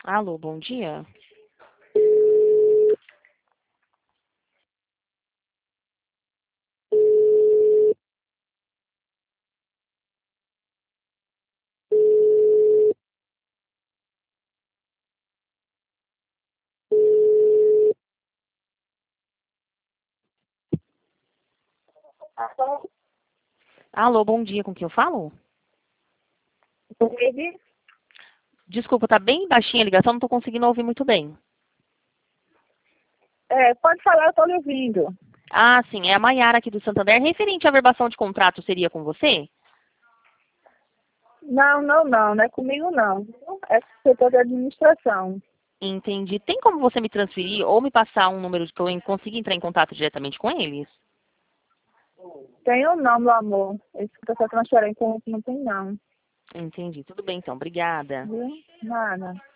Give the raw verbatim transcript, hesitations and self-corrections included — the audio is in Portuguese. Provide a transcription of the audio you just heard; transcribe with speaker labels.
Speaker 1: Alô, bom dia. Alô, bom dia, com quem eu falo?
Speaker 2: Entendi?
Speaker 1: Desculpa, tá bem baixinha a ligação, não tô conseguindo ouvir muito bem.
Speaker 2: É, pode falar, eu estou lhe ouvindo.
Speaker 1: Ah, sim, é a Maiara aqui do Santander. Referente à verbação de contrato, seria com você?
Speaker 2: Não, não, não, não é comigo não. É com o setor de administração.
Speaker 1: Entendi. Tem como você me transferir ou me passar um número de que eu consiga entrar em contato diretamente com eles?
Speaker 2: Tem ou não, meu amor? Esse que você transferir com não tem não.
Speaker 1: Entendi. Tudo bem, então. Obrigada.
Speaker 2: Viu? Nada.